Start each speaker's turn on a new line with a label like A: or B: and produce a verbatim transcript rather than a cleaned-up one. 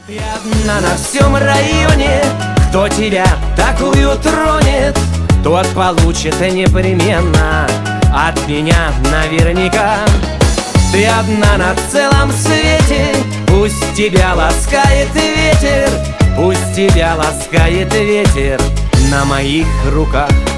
A: Ты одна на всем районе, кто тебя такую тронет, тот получит непременно от меня наверняка. Ты одна на целом свете, пусть тебя ласкает ветер, пусть тебя ласкает ветер на моих руках.